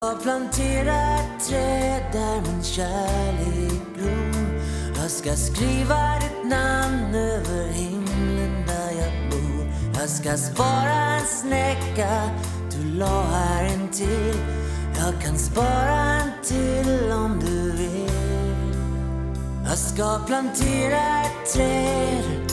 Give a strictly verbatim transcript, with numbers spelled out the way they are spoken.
Jag planterar ett träd där min kärlek gror. Jag ska skriva ditt namn över himlen där jag bor. Jag ska spara en snäcka du la här intill. Jag kan spara en till om du vill. Jag ska plantera ett träd